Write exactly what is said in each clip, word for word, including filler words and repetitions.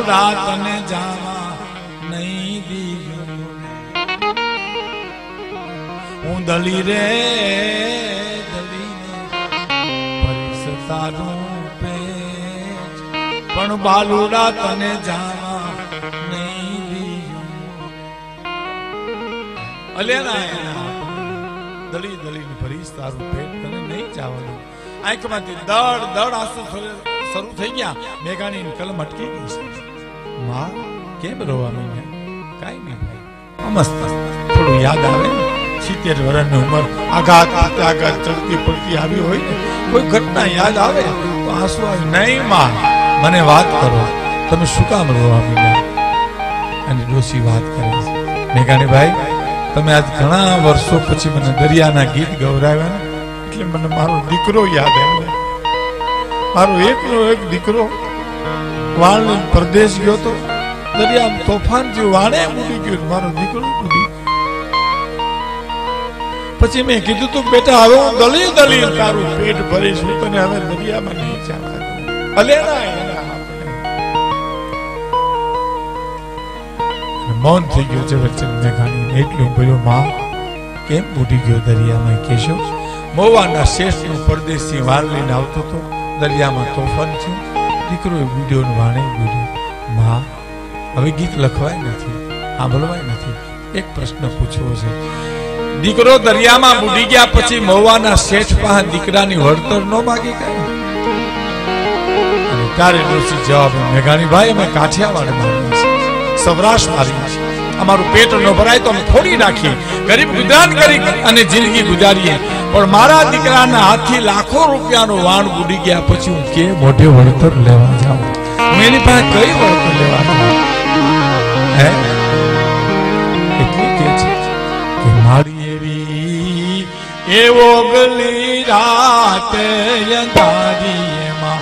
રાત ને જાવા નહીં દીધું હું દલી રે દલીને પરીસ તારું પેચ પણ બાલુ રાત ને જાવા નહીં દીધું અલેના દલી દલીને પરીસ તારું પેટ તને નહીં જવાનું આંખમાંથી દડ દડ આંસુ શરૂ થઈ ગયા મેઘાની કલમ અટકી ગઈ છે માં કેમ રોવાનું મેં કાઈ નહીં ભાઈ મસ્ત થોડું યાદ આવે સિત્તેર વર્ષની ઉંમર આઘાત આઘાત ચડતી પડતી આવી હોય ને કોઈ ઘટના યાદ આવે તો આંસુ આવે નહીં માં મને વાત કરો તમે શું કામ રોવા માંડ્યા અને ડોશી વાત કરે છે મેઘાની ભાઈ તમે આજ ઘણા વર્ષો પછી મને દરિયાના ગીત ગવરાવ્યા ને એટલે મને મારો દીકરો યાદ આવ્યો મારો એકનો એક દીકરો વાણ પરદેશ ગયો તો દરિયામાં તોફાન જે વાણે ઉડી ગયો મારો દીકરો ઉડી પછી મેં કીધું તું બેટા હવે હું દલી દલી તારું પેટ ભરીશ હું તને હવે દરિયામાં નહીં જવા અલે ના મૌન થઈ ગયો છે વચ્ચે મેઘાણી એટલું બોલ્યો માં કેમ ઉડી ગયો દરિયામાં કેશો મહુવાના શેષનો પરદેશી વાળ લઈને આવતો હતો દરિયામાં તોફાન થયું દીકરો વિડીયો વાણે બોલ્યો માં હવે ગીત લખવાય નથી સાંભળવાય નથી એક પ્રશ્ન પૂછવો છે દીકરો દરિયામાં બુડી ગયા પછી મહુવાના શેઠ પાસે દીકરાની વળતર ન માગી કાંઈ અને તારે ડોશી જવાબ મેઘાણી ભાઈ અમે કાઠિયાવાડ મારીએ છીએ સૌરાષ્ટ્ર મારીએ છીએ અમારું પેટ ન ભરાય તો અમે ફોડી નાખીએ ગરીબ ગુજરાન કરી અને જિંદગી ગુજારીએ પણ મારા દીકરાના હાથથી લાખો રૂપિયાનો વાણ બુડી ગયા પછી હું કે મોઢે વળતર લેવા જાઉં હું એની પાસે કઈ વળતર લેવા જાઉં હે એટલું કે છે કે મારી એવી એવો ગલી રાત અંધારી એમાં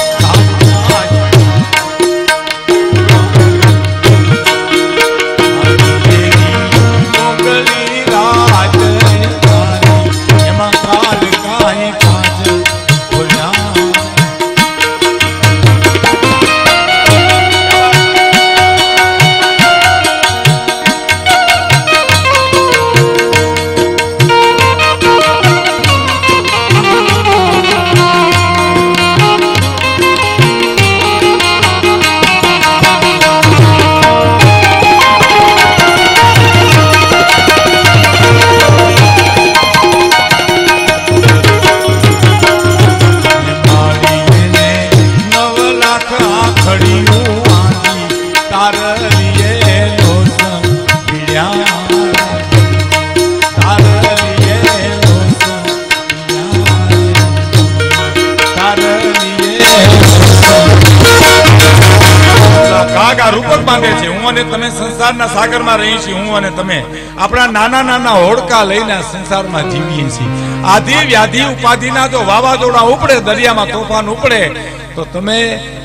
તમે સંસારના સાગરમાં રહી છીએ હું અને તમે આપણા નાના નાના હોડકા લઈને સંસારમાં જીવીએ છીએ આધિ વ્યાધિ ઉપાધિના જો વાવાઝોડા ઉપડે દરિયામાં તોફાન ઉપડે તો તમે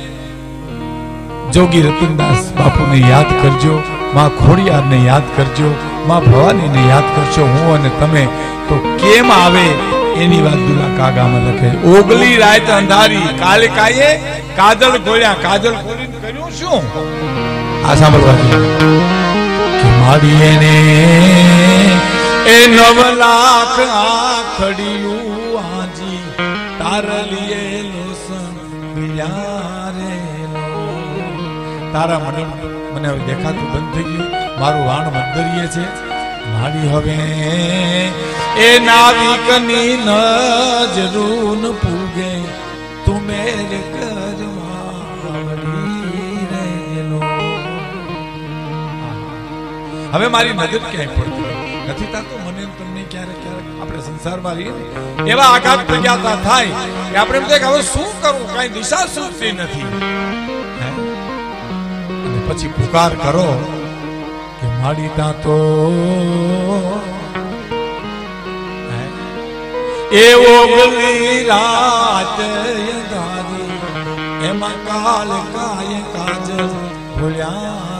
જોગી રતનદાસ બાપુને યાદ કરજો માં ખોડિયારને યાદ કરજો માં ભવાનીને યાદ કરજો હું અને તમે તો કેમ આવે એની વાત દુલા કાગામાં લખે ઓગલી રાત અંધારી કાલે કાયે કાજલ ખોલ્યા કાજલ ખોલીને કર્યું શું આ સાંભળવા કે મારી એને એ નવ લાખ આખડિયું આજી તારલીએ લોસન પિયારે તારા મને મને હવે દેખાતું બંધ થઈ ગયું મારું વાણ મંદરીએ છે મારી હવે એ નાવિકની નજરૂન પૂગે તું મેરે હવે મારી નજર ક્યાંય પડતી નથી થતું મને તમને ક્યારેક ક્યારેક આપણે સંસારમાં રહીએ એવા આઘાત પ્રજ્ઞાતા થાય કે આપણે એમ થાય કે હવે શું કરવું કઈ દિશા સૂચતી નથી અને પછી પુકાર કરો કે મારી તા તો એવો ગલી રાત અંધારી એમાં કાલ કાય કાજ ભૂલ્યા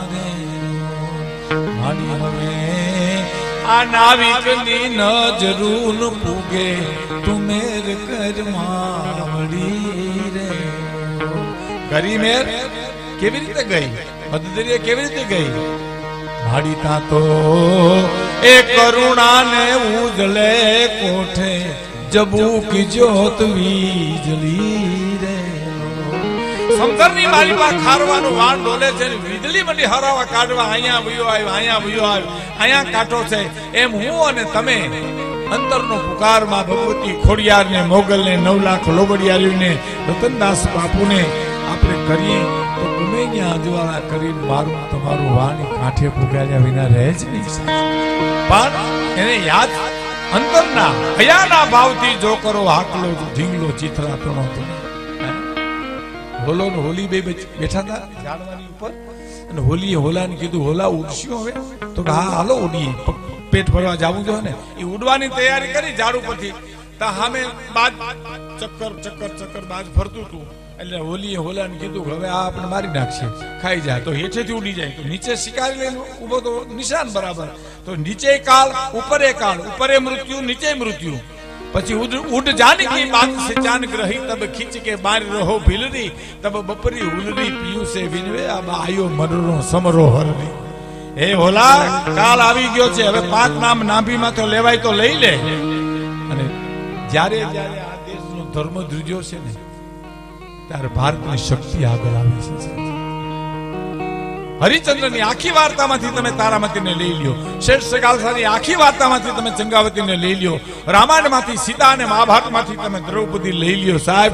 મારી હવે આ નાવિકની નજરૂન પૂગે તું મેર કર માવડી રે કરી મેર કેવી રીતે ગઈ? મધદરિયે કેવી રીતે ગઈ? ભાડી તા તો એ કરુણા ને ઉજળે કોઠે જબુ કી જ્યોત વીજળી રે. સમતરની મારી પાસે ખારવાનું વાણ ડોલે છે, વીજળી મંડી હરાવા કાઢવા અહીંયા વયો આવ્યો, અહીંયા વયો આવ્યો, અહીંયા કાંઠો છે. એમ હું અને તમે અંતરનો પુકાર માં ભગવતી ખોડિયાર ને મોગલ ને નવ લાખ લોબડિયારીને રતનદાસ બાપુને આપણે કરીએ તો ગમે ત્યાં અજવાળા કરીને મારું તમારું વાણી કાંઠે પુગાડ્યા વિના રહે જ નહીં. પણ એને યાદ અંતરના હયાના ભાવથી જો કરો હાકલો ઢીંગલો ચિત્રાતો નહોતો. હોલો ને હોલી બે બેઠા હતા ઝાડવાની ઉપર અને હોલીએ હોલાને કીધું હોલા ઉડશું હવે? તો હા હાલો ઉડીએ, પેટ ભરવા જવું જોઈએ ને. એ ઉડવાની તૈયારી કરી ઝાડ ઉપરથી, તા સામે બાજ ચક્કર ચક્કર ચક્કર બાજ ફરતું હતું. એટલે હોલીએ હોલાને કીધું હવે આ આપણે મારી નાખશે, ખાઈ જાય તો હેઠેથી ઉડી જાય. તો નીચે શિકારી લઈને ઉભો તો નિશાન બરાબર, તો નીચે કાળ ઉપરે કાળ, ઉપરે મૃત્યુ નીચે મૃત્યુ. પછી ઉડ ઉડ જાનકી બાત से चान ग्रही तब खींच के बार रहो भिलरी तब बपरी हुलरी पीयू से विनवे अब आयो मररो समरो हररी. એ હોલા કાલ આવી ગયો છે, હવે પાંચ નામ નાભીમાં તો લેવાય તો લઈ લે. અને જ્યારે જ્યારે આ દેશનો ધર્મ ધ્રુજ્યો છે ને ત્યારે ભારતની શક્તિ આગળ આવે છે. હરિચંદ્રની આખી વાર્તામાંથી તમે તારામતીને લઈ લ્યો, શ્રેષ્ઠ ખાલસાની આખી વાર્તામાંથી તમે ચંગાવતીને લઈ લ્યો, રામાયણમાંથી સીતા અને મહાભારતમાંથી તમે દ્રૌપદી લઈ લ્યો. સાહેબ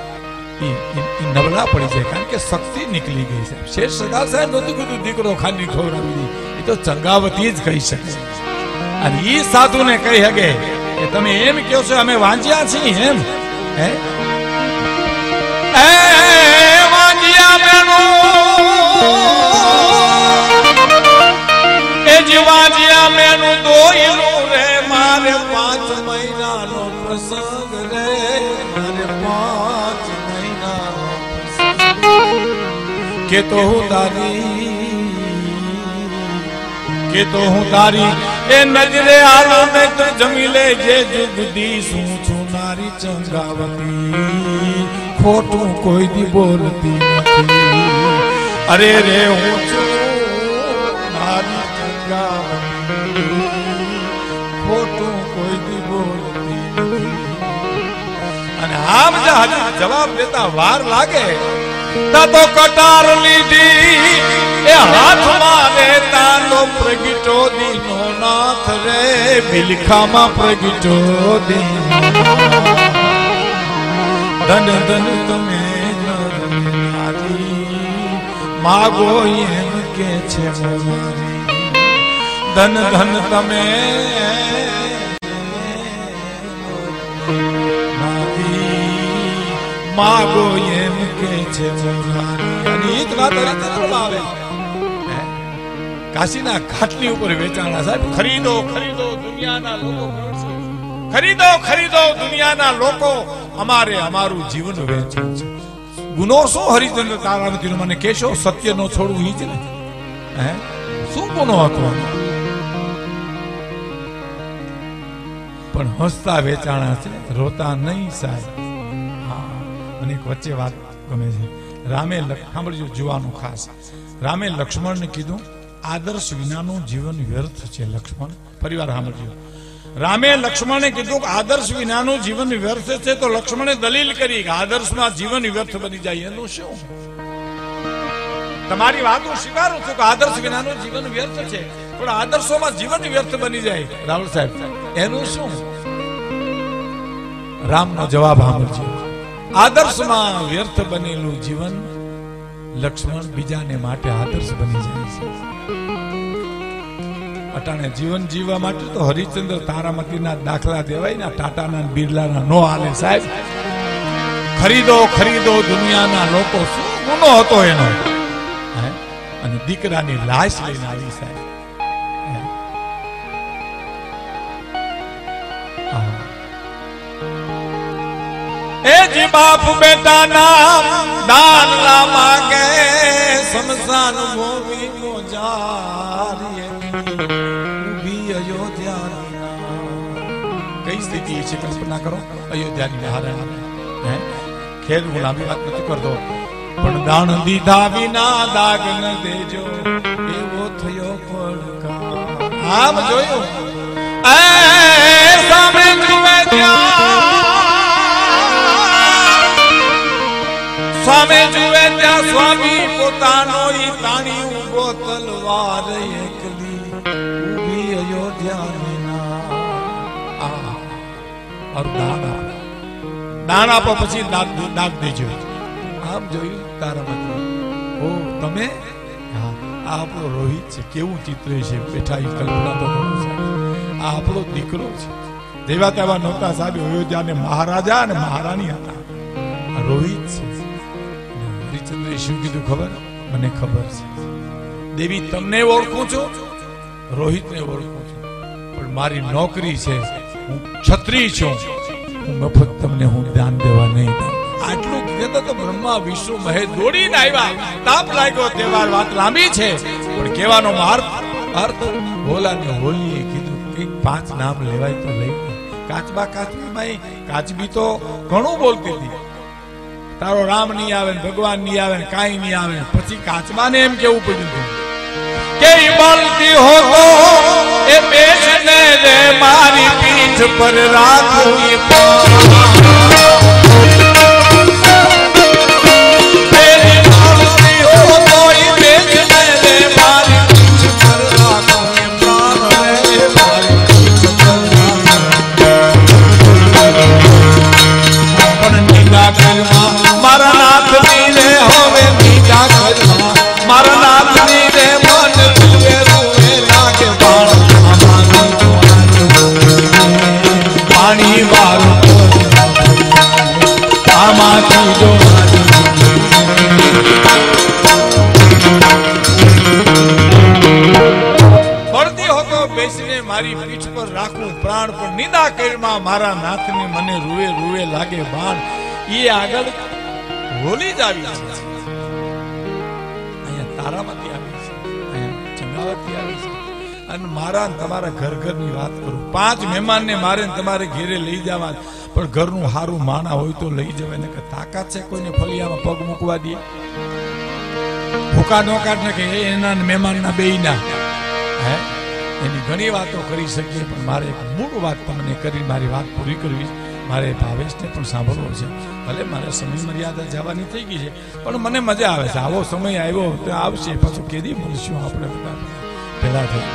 નબળા પડી જાય, કારણ કે શક્તિ નીકળી ગઈ છે. શ્રેષ્ઠ ખાલસા નહોતું કીધું દીકરો ખાલી ખવડાવી દી, એ તો ચંગાવતી જ કહી શકે. અને ઈ સાધુને કહી શકે કે તમે એમ કહો છો અમે વાંજ્યા છીએ એમ? હે વાંજ્યા બેનો એ જીવાજિયા મેનું દોયલું રે મારે પાંચ મહિનાનો પ્રસંગ રે, મારે પાંચ મહિનાનો પ્રસંગ. કે તો હું તારી કે તો હું તારી એ નજરે આલો ને તો જમી લે જે જુગદી શું છું નારી ચંગાવતી, ખોટું કોઈ દી બોલતી નથી. અરે રે હું છું નારી ખોટું કોઈ દી બોલતી નથી. અને આમ જવાબ દેતા વાર લાગે તો કટાર લીધી એ હાથમાં રહેતા નો પ્રગટો દીનો નાથ રે, બિલખામાં પ્રગટો દીનો. ધન ધન તમે માગો એમ કે છે મારી, ધન ધન તમે માગો એમ કે છે મારી. આવે કાશીના ઘાટની ઉપર વેચાણા સાહેબ, ખરીદો ખરીદો દુનિયાના લોકો, ખરીદો ખરીદો દુનિયાના લોકો, અમારે અમારું જીવન વેચ્યું છે. ગુનો શું હરિચંદ્ર તારાવતી મને કહેશો? સત્ય નો છોડવું ઈ જ ને. હે શું ગુનો હતો? પણ હસતા વેચાણા છે, રોતા નહીં સાહેબ. હા, મને એક વચ્ચે વાત ગમે છે. રામે સાંભળજો જુવાનું ખાસ, રામે લક્ષ્મણને કીધું આદર્શ વિનાનું જીવન વ્યર્થ છે. લક્ષ્મણ પરિવાર સાંભળજો, રામે લક્ષ્મણે કીધું કે આદર્શ વિનાનું જીવન વ્યર્થ છે. તો લક્ષ્મણે દલીલ કરી કે આદર્શમાં જીવન વ્યર્થ બની જાય એનું શું? તમારી વાત હું સ્વીકારું છું કે આદર્શ વિનાનું જીવન વ્યર્થ છે, પણ આદર્શોમાં જીવન વ્યર્થ બની જાય રાહુલ સાહેબ એનું શું? રામનો જવાબ સાંભળજો. આદર્શમાં વ્યર્થ બનેલું જીવન લક્ષ્મણ બીજાને માટે આદર્શ બની જાય છે. અટાણે જીવન જીવવા માટે તો હરિચંદ્ર તારામતીના દાખલા દેવાય ને, ટાટાના બિરલાના નો હાલે સાહેબ. ખરીદો ખરીદો દુનિયાના લોકો, શું ગુનો હતો એનો? અને દીકરાની લાશ લઈને આવી સાહેબ. એ જી બાપ બેટા નામ દાન ના માંગે, સમસાન ભૂમિ નો જારી ઉભી અયોધ્યા. કઈ સ્થિતિ છે કલ્પના કરો, અયોધ્યાની હારે હે ખેલ. હું લાંબી વાત નથી કરતો. પણ દાન દીધા વિના દાગ ન દેજો એવો થયો પડકાર. આમ જોયું એ સામે જુએ ત્યાં સામે જુએ ત્યાં સ્વામી પોતાનો ઈ તાણી ઉભો તલવાર એકલી ઊભી અયોધ્યાની ના. આ ઓર દાણા દાણા પર પછી દાગ દાગ દેજો. આમ જોયું તારા મત ઓ તમે હા આ આપણો રોહિત છે. કેવું ચિત્ર છે બેઠા ઈ કલ્પના તો કરો સાહેબ. આ આપણો દીકરો છે. જેવા તેવા નહોતા સાહેબ. અયોધ્યાને મહારાજા અને મહારાણી હતા. આ રોહિત છે. હરિચંદ્રે શું કીધું ખબર? મને ખબર છે દેવી તમને ઓળખું છું, રોહિતને ઓળખું છું, પણ મારી નોકરી છે, હું ક્ષત્રિય છું, હું મફત તમને હું દાન દેવા નહીં દઉં. આટલું કહેતો તો બ્રહ્મા વિષ્ણુ મહેશ દોડીને આવ્યા. તાપ લાગ્યો. તહેવાર વાત લાંબી છે પણ કહેવાનો અર્થ અર્થ ભોલાને હોલીએ કીધું કે પાંચ નામ લેવાય તો લઈ. કાચબા કાચબી કાચબી તો ઘણું બોલતી હતી. તારો રામ નહીં આવે ને ભગવાન નહીં આવે ને કાંઈ નહીં આવે. પછી કાચબાને એમ કેવું પડ્યું કે બોલતી હો તો એ બેસને રે મારી પીઠ પર રાખું. મારા નાથ ની રે હવે બીજા ઘરમાં મારા નાથ ની રે મન રૂવે રૂવે લાગે બાણ પાણી વાળું આમાંથી જો પડતી હોતો બેસીને મારી પીઠ પર રાખું પ્રાણ પણ નિંદા કરમાં મારા નાથ ને મને રૂવે રૂવે લાગે બાણ. એ આગળ હોલી જ આવી છે. અહીંયા તારામાંથી આવી છે, અહીંયા ચંગાવતી આવી છે. અને મારા તમારા ઘર ઘરની વાત કરું. પાંચ મહેમાનને મારે તમારે ઘેરે લઈ જવા, પણ ઘરનું હારું માણા હોય તો લઈ જવાય ને. તાકાત છે કોઈને ફલિયામાં પગ મૂકવા દે? ભૂકા નો કાઢ નાખે એના મહેમાનના બેયના. હે એની ઘણી વાતો કરી શકીએ પણ મારે એક મૂળ વાત તમને કરી મારી વાત પૂરી કરવી. મારે ભાવેશને પણ સાંભળવો છે. ભલે મારે સમય મર્યાદા જવાની થઈ ગઈ છે પણ મને મજા આવે છે. આવો સમય આવ્યો તો આવશે. પાછું કેદી મળશું આપણે બધા ભેગા થઈ.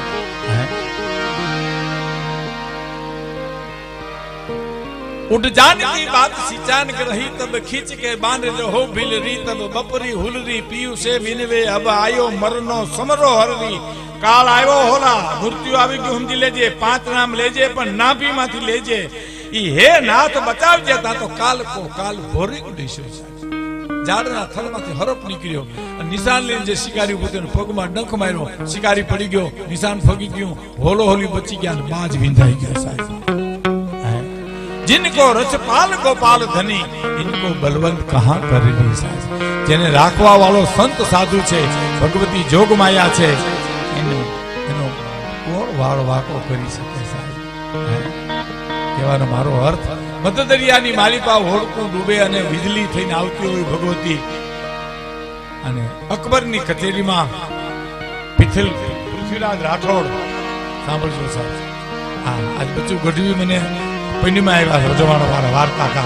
उठ जान की बात सिंचान रही तब खींच के बांध रहो भिलरी तब बपरी हुलरी पीयू से विनवे अब आयो मरनो समरो हररी. काल आयो होला मृत्यु આવી ગયું સમજી લેજે. પાંચ નામ લેજે પણ નાભી માંથી લેજે. ઈ હે નાથ બચાવજે તા તો કાલ કો કાલ ભોરી ઉડીશું. ઝાડના થડમાંથી હરપ નીકળ્યો અને નિશાન લઈને જે શિકારી પોતાનો પગમાં ડંખ માર્યો. શિકારી પડી ગયો, નિશાન ફગી ગયું, હોલો હોલી બચી ગયા અને બાજ વિંધાઈ ગયો. સાહેબ जिनको रचपाल गोपाल धनी इनको बलवंत कहां करेगी. साहब જેને રાખવા વાળો સંત સાધુ છે, ભગવતી જોગ માયા છે, એનો એનો કોણ વાળ વાકો કરી શકે. સાહેબ કહેવાનો મારો અર્થ મધદરિયાની માલિકા હોડકું ડૂબે અને વીજળી થઈને આવતી હોય ભગવતી અને અકબરની કચેરીમાં પિથલ પૃથ્વીરાજ રાઠોડ સાંભળજો સાહેબ. હા આજ બચ્ચું ગઢવી મને પૈણીમાં આવ્યા છે જવાનો મારા વાર્તા કા.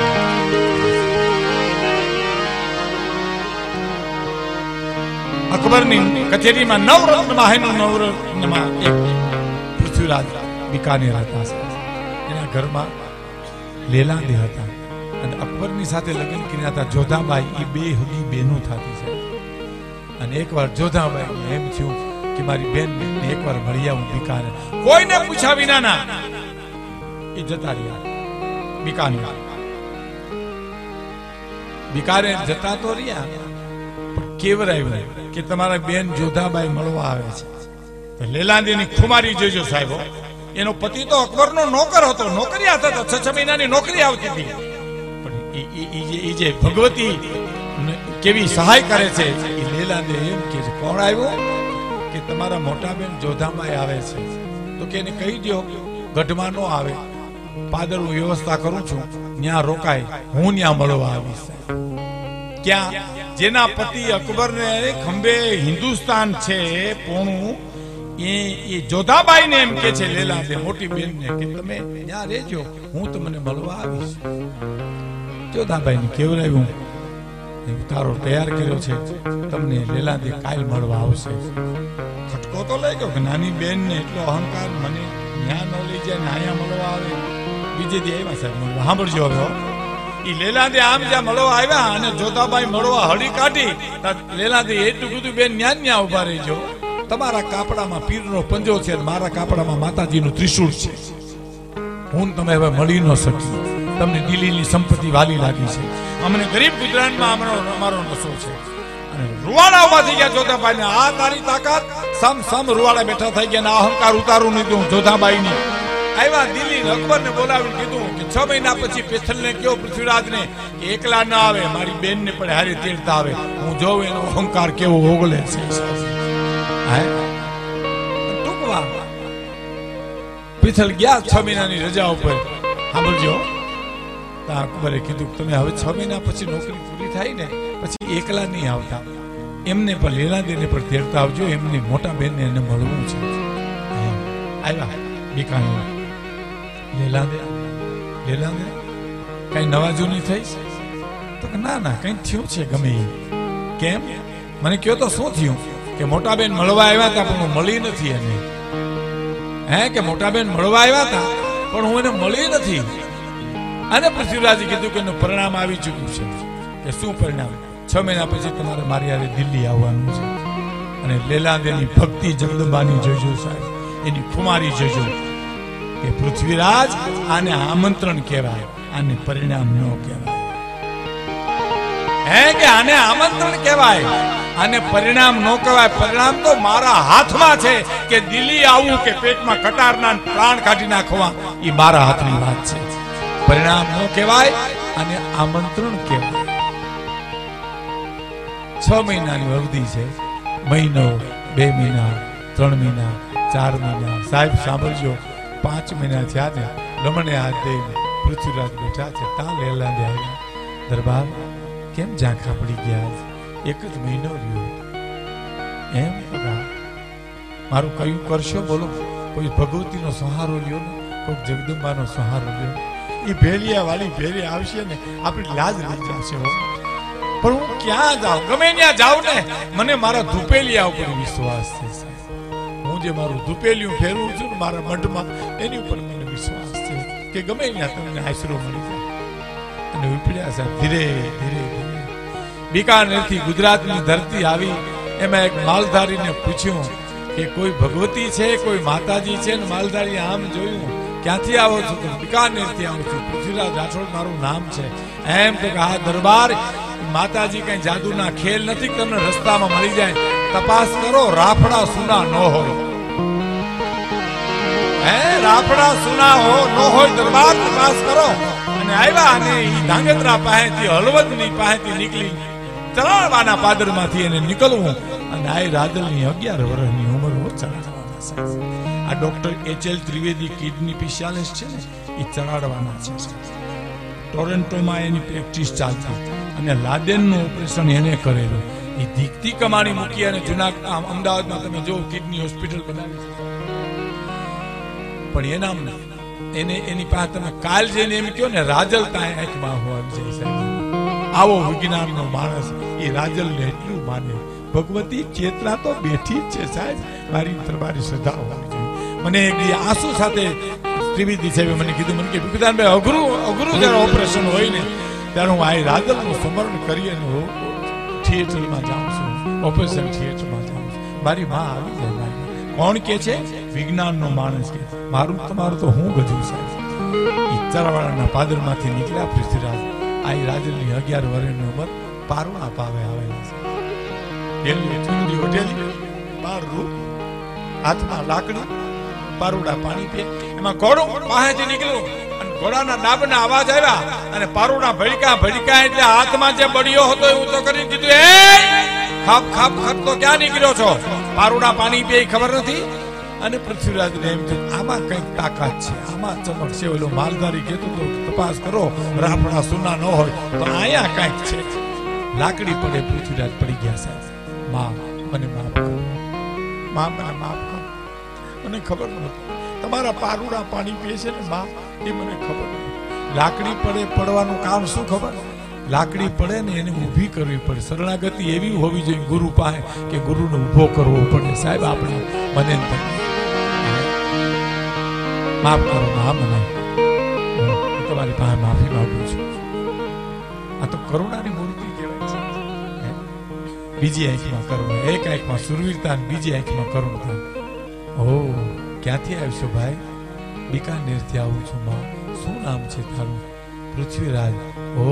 અકબરની કચેરીમાં નવરત્ન માહેનું નવરત્નમાં એક પૃથ્વીરાજ બિકાનેર હતા. એના ઘરમાં લેલાંદી હતા અને અકબરની સાથે લગ્ન કર્યા હતા. જોધાબાઈ એ બે હગી બેનો થતી છે. અને એકવાર જોધાબાઈ એમ થયું કે મારી બેન ને એકવાર મળી આવું બિકાનેર. કોઈને પૂછ્યા વિના ના એ જતા રહ્યા બિકાનેર. બિકાનેર જતા તો રહ્યા પણ કેવરાયું કે તમારા બેન જોધાબાઈ મળવા આવે છે. લેલાંદીની ખુમારી જોજો સાહેબ. એનો પતિ તો અકબરનો નોકર હતો, નોકરિયાત હતો, છ છ મહિનાની નોકરી આવતી હતી. પણ એ જે ભગવતી કેવી સહાય કરે છે એ લેલાંદે એમ કે છે કોણ આવ્યો કે તમારા મોટા બેન જોધાબાઈ આવે છે તો કે એને કહી દો ગઢમાં નો આવે, પાદરનું વ્યવસ્થા કરું છું, ત્યાં રોકાય, હું ત્યાં મળવા આવીશ. ક્યાં જેના પતિ અકબરને ખંભે હિન્દુસ્તાન છે પોણું એ એ જોધાબાઈ ને એમ કે છે લેલા દે મોટી બેન ને કે તમે ત્યાં રહેજો હું તમને મળવા આવીશ. જોધાબાઈ ને કેવડાવ્યું ઉતારો તૈયાર કર્યો છે તમને લેલા દે કાલ મળવા આવશે. ખટકો તો લઈ ગયો કે નાની બેન ને એટલો અહંકાર મને ત્યાં ન લઈ જાય ને અહીંયા મળવા આવે. બીજે દી આવ્યા સાહેબ મળવા. સાંભળજો હવે ઈ લેલા દે આમ જ્યાં મળવા આવ્યા અને જોધાબાઈ મળવા હળી કાઢી લેલા દે એટલું કીધું બેન ન્યા ન્યા ઉભા રહેજો. તમારા કાપડામાં પીરનો પંજો છે અને મારા કાપડામાં માતાજીનું ત્રિશૂળ છે. હું તમે હવે મળી ન શકી. તમને દિલ્હીની સંપત્તિ વાલી લાગી છે. અમને ગરીબ ગુજરાતમાં અમારો અમારો નશો છે. અને રૂવાડા ઉભા થઈ ગયા જોધાબાઈ ને. આ તારી તાકાત. સમ સમ રૂવાડા બેઠા થઈ ગયા. અહંકાર ઉતારું નહીં જોધાબાઈ ની. આવ્યા દિલ્હી અકબર ને બોલાવીને કીધું કે છ મહિના પછી પેથલ ને કયો પૃથ્વીરાજ ને કે એકલા ના આવે મારી બેન ને પણ હારે તેડતા આવે. હું જોઉં એનો અહંકાર કેવો ઓગળે છે. ટૂંકમાં પેથલ ગયા છ મહિનાની રજા ઉપર. સાંભળજો અકબરે કીધું તમે હવે છ મહિના પછી નોકરી પૂરી થાય ને પછી એકલા નહીં આવતા. એમને પણ લેલા દેને પણ તેડતા આવજો. એમની મોટા બેન ને એને મળવું છે. આવ્યા બીકાણી લેલા દે લેલા દે કઈ નવા જૂની થઈ તો ના ના કઈ થયું છે ગમે એ. કેમ મને કયો તો શું થયું કે મોટા બેન મળવા આવ્યા હતા પણ હું મળી નથી એને. હે કે મોટા બેન મળવા આવ્યા હતા પણ હું એને મળી નથી. અને પૃથ્વીરાજે કીધું કે એનું પરિણામ આવી ચૂક્યું છે. કે શું પરિણામ? છ મહિના પછી તમારે મારી યારે દિલ્હી આવવાનું છે. અને લેલા દેની ભક્તિ જગદંબાની જોજો સાહેબ, એની કુમારી જોજો. કે પૃથ્વીરાજ આને આમંત્રણ કહેવાય, આને પરિણામ ન કહેવાય. હે કે આને આમંત્રણ કહેવાય, આને પરિણામ ન કહેવાય. પરિણામ તો મારા હાથમાં છે કે દિલ્હી આવવું કે પેટમાં કટારના પ્રાણ કાઢી નાખવા, એ મારા હાથની વાત છે. પરિણામ ન કહેવાય અને આમંત્રણ કહેવાય. છ મહિનાની અવધિ છે. મહિનો, બે મહિના, ત્રણ મહિના, ચાર મહિના. સાહેબ સાંભળજો, પાંચ મહિના થયા ને રમણે હાથ દઈને પૃથ્વીરાજ બેઠા છે. ત્યાં લેલા દે આવ્યા. દરબાર કેમ ઝાંખા પડી ગયા? એક જ મહિનો રહ્યો એમ. મારું કયું કરશો બોલો? કોઈ ભગવતીનો સહારો લ્યો ને, કોઈ જગદંબાનો સહારો લ્યો. એ ભેલિયા વાળી ભેરી આવશે ને આપણી લાજ લઈ જશે. પણ હું ક્યાં જાઉં? ગમે ત્યાં જાઉં ને મને મારા ધુપેલિયા ઉપર વિશ્વાસ છે. હું જે મારું ધુપેલિયું ફેરવું છું ને મારા મઢમાં, એની ઉપર મને વિશ્વાસ છે કે ગમે ત્યાં તમને આશરો મળી જાય. અને ઉપડ્યા સાહેબ ધીરે ધીરે ધીરે બીકાનેરથી ગુજરાતની ધરતી આવી. એમાં એક માલધારીને પૂછ્યું કે કોઈ ભગવતી છે, કોઈ માતાજી છે? ને માલધારી આમ જોયું, ક્યાંથી આવો છો? તો બીકાનેરથી આવું છું. પૃથ્વીરાજ રાઠોડ મારું નામ છે. એમ તો કે આ દરબાર માતાજી કઈ જાદુના ખેલ નથી, તમને રસ્તામાં મળી જાય. તપાસ કરો, રાફડા સુના ન હોય. હે રાફડા સુના હો ન હોય દરબાર, તપાસ કરો. અને આવ્યા અને ઈ ધાંગધ્રા પાસેથી હળવદની પાસેથી નીકળી ચરાડવાના પાદરમાંથી એને નીકળવું. અને આ રાદલની અગિયાર વર્ષની ઉંમર ચડાડવાના. આ doctor H L Trivedi kidney specialist છે ને, એ ચડાડવાના છે. ટોરેન્ટોમાં એની પ્રેક્ટિસ ચાલતી. અને લાદેનનું ઓપરેશન એને કરેલું. એ દીકતી કમાણી મૂકી અને જુના અમદાવાદમાં તમે જો કિડની હોસ્પિટલ બનાવી. પણ એના એને એની પાસે તમે કાલ જઈને એમ કહો ને રાજલ ત્યાં આંખમાં હોવા જાય. આવો વિજ્ઞાનનો માણસ એ રાજલને એટલું માને. ભગવતી ચેતના તો બેઠી જ છે સાહેબ. મારી દરબારી શ્રદ્ધા હોવી જોઈએ. મને એક આંસુ સાથે ત્રિવેદી સાહેબે મને કીધું, મને કે વિકદાનભાઈ અઘરું અઘરું જયારે ઓપરેશન હોય ને ત્યારે હું આ રાજલનું સ્મરણ કરી અને થિયેટરમાં જાઉં છું, ઓપરેશન થિયેટરમાં જાઉં છું. મારી માં આવી જાય. મારી કોણ કે છે? વિજ્ઞાનનો માણસ કે. મારું તમારું તો હું ગજું સાહેબ. ઈચ્છાવાળાના પાદરમાંથી નીકળ્યા પૃથ્વીરાજ. આ રાજલની અગિયાર વર્ષની ઉંમર પારુણા પાવે આવેલા છે. બાર રૂપ, હાથમાં લાકડી, પારુડા પાણી પીએ. એમાં ઘોડું પાસેથી નીકળ્યું અને ઘોડાના ડાબના અવાજ આવ્યા અને પારુડા ભડકા ભડકા એટલે હાથમાં જે બળિયો હતો એવું તો કરી દીધું. એ ખાપ ખાપ ખાપ તો ક્યાં નીકળ્યો છો? પારુડા પાણી પીએ ખબર નથી. અને પૃથ્વીરાજને એમ થયું આમાં કઈક તાકાત છે, આમાં ચમક છે. ઓલો માલધારી કહેતો તો તપાસ કરો, રાફડા સુના ન હોય તો અહીંયા કઈક છે. લાકડી પડે પૃથ્વીરાજ પડી ગયા સાહેબ. માં મને માફ કરો, માં મને માફ કરો, મને ખબર નહોતી તમારા પારુડા પાણી પીએ છે ને માં, એ મને ખબર નથી. લાકડી પડે પડવાનું કામ શું ખબર? લાકડી પડે ને એને ઊભી કરવી પડે. શરણાગતિ એવી હોવી જોઈએ ગુરુ પાસે કે ગુરુને ઊભો કરવો પડે સાહેબ. આપણે મને માફ કરો માં, મને તમારી પાસે માફી માંગુ છું. આ તો કરુણાની મૂર્તિ કહેવાય છે. બીજી આંખમાં કરુણા, એક આંખમાં સુરવીરતા, બીજી આંખમાં કરુણતા. ઓ ક્યાંથી આવશો ભાઈ? બિકાનેરથી આવું છું માં. શું નામ છે તારું? પૃથ્વીરાજ. ઓ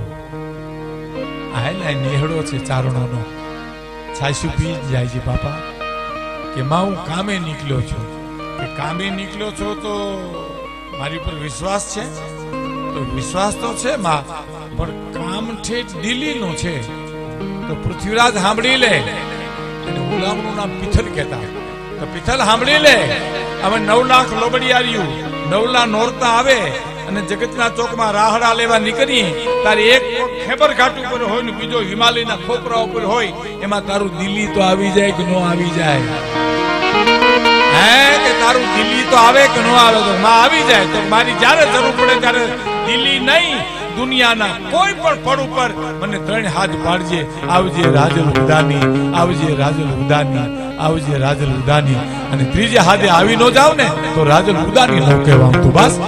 આયલા નેહડો છે ચારણોનો, છાશું પી જાય છે બાપા. કે માં હું કામે નીકળ્યો છું. કે કામે નીકળ્યો છો તો મારી પર વિશ્વાસ છે? તો વિશ્વાસ તો છે માં, પણ કામ ઠેઠ દિલ્હીનું છે. તો પૃથ્વીરાજ સાંભળી લે. અને ગુલામનું નામ પિથલ કહેતા. તો પિથલ સાંભળી લે. હવે નવ લાખ લોબડિયાર્યું નવલા નોરતા આવે અને જગતના ચોકમાં રાહડા લેવા નીકળી, તારી એક ખેબર ઘાટ ઉપર હોય ને બીજો હિમાલયના ખોપરા ઉપર હોય, એમાં તારું દિલ્હી તો આવી જાય કે ન આવી જાય? હે કે તારું દિલ્હી તો આવે કે ન આવે? તો માં આવી જાય. તો મારી જ્યારે જરૂર પડે ત્યારે દિલ્હી નહીં, દુનિયાના કોઈ પણ પડ ઉપર મને ત્રણ હાથ પાડજે. આવજે રાજલ ઉદાની, આવજે રાજલ ઉદાની, આવજે રાજલ ઉદાની. અને ત્રીજે હાથે આવી ન જાવ ને તો રાજલ ઉદાની ન કહેવાનું. તું બસ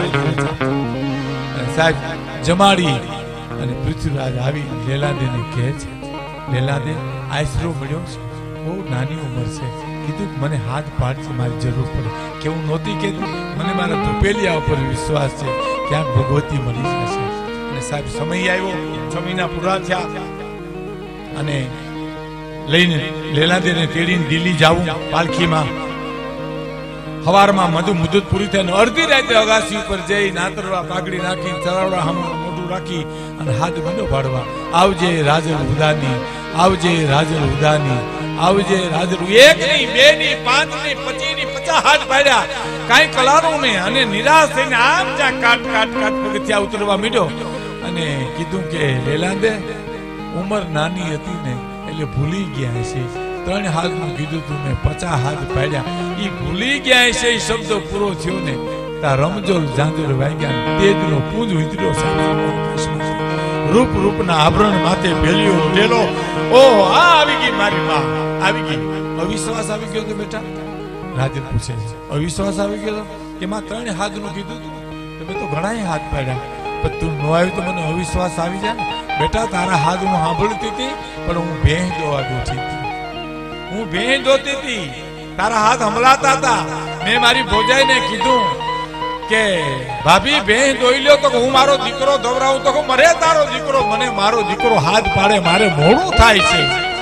સાહેબ જમાડી અને પૃથ્વીરાજ આવી લેલાદેને કહે છે, લેલાદે આશરો મળ્યો છે, બહુ નાની ઉંમર છે, કીધું મને હાથ પાડશે, મારી જરૂર પડે. કેવું નહોતી કહેતું, મને મારા ધુપેલિયા ઉપર વિશ્વાસ છે, ક્યાંક ભગવતી મળી જશે. અને સાહેબ સમય આવ્યો, છ મહિના પૂરા થયા અને લઈને લેલાદેને તેડીને દિલ્હી જાવું પાલખીમાં. હવારમાં મધુ મુદત પૂરી થઈને અડધી રાતે અગાસી ઉપર જઈ નાતરવા પાઘડી નાખી ચરાવડા હમણાં મોઢું રાખી અને હાથ બંધો પાડવા. આવજે રાજલ ઉદાની, આવજે રાજલ ઉદાની, આવજે રાજલ. એક નહીં, બે નહીં, પાંચ નહીં, પચીસ નહીં, પચાસ હાથ પાડ્યા. કાંઈ કલારું નહીં. અને નિરાશ થઈને આમ જ્યાં કાટ કાટ કાટ પગથિયા ઉતરવા મીડ્યો અને કીધું કે લેલાદે ઉંમર નાની હતી ને એટલે ભૂલી ગયા છે. ત્રણ હાથ નું કીધું તું ને પચાસ હાથ પાડ્યા. એ ભૂલી ગયા છે. એ શબ્દ પૂરો થયો ને તા રમજોલ ઝાંઝર વાગ્યા, તેજ નો પૂંજ ઉતર્યો. રૂપ રૂપના આભરણ માથે ભેલ્યો ઢેલો. ઓ આ આવી ગઈ મારી માં, આવી ગઈ. અવિશ્વાસ આવી ગયો તો બેટા? રાજન પૂછે છે, અવિશ્વાસ આવી ગયો કે માં ત્રણ હાથ નું કીધું તું, તમે તો ઘણા હાથ પાડ્યા, પણ તું ન આવ્યું તો મને અવિશ્વાસ આવી જાય. બેટા તારા હાથ હું સાંભળતી હતી, પણ હું ભેંસ દોવા બેઠી હતી. હું ભેંસ દોતી હતી, તારા હાથ હમલાતા હતા. મેં મારી ભોજાઈને કીધું કે ભાભી ભેંસ દોઈ લ્યો, તો હું મારો દીકરો ધવરાવું. તો મરે તારો દીકરો, મને મારો દીકરો હાથ પાડે, મારે મોડું થાય છે.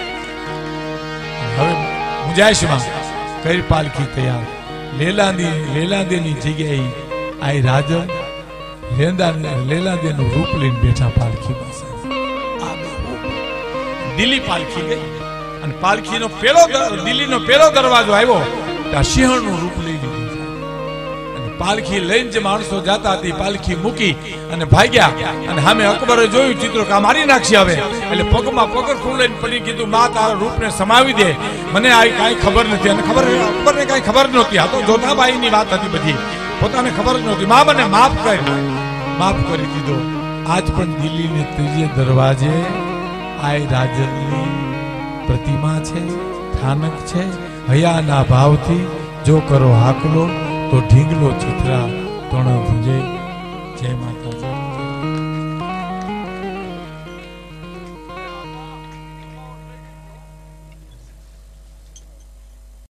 હવે હું જઈશ માં કઈ પાલખી તૈયાર. લેલાદી લેલાદેની જગ્યાએ આ રાજલ લેંદા લેલાદેનું રૂપ લઈને બેઠા પાલખીમાં. દિલ્હી પાલખી ગઈ અને પાલખીનો પેલો દિલ્હીનો પેલો દરવાજો આવ્યો ત્યાં સિંહણનું રૂપ લઈ લીધું. અને પાલખી લઈને જે માણસો જતા હતી પાલખી મૂકી અને ભાગ્યા. અને સામે અકબરે જોયું ચિત્રો કે મારી નાખશે હવે. એટલે પગમાં પગરખું લઈને પડી કીધું માં તારા રૂપને સમાવી દે, મને આ કાંઈ ખબર નથી. અને ખબર અકબરને કાંઈ ખબર નહોતી. આ તો જોધાબાઈની વાત હતી બધી, પોતાને ખબર જ નહોતી. માં મને માફ કર, માફ કરી દીધો. આજ પણ દિલ્હીને ત્રીજે દરવાજે આ રાજલની પ્રતિમા છે, સ્થાનક છે. હયાના ભાવથી જો કરો હાકલો તો ઢીંગલો ચિત્રા તણ ભુજે. જય માતાજી.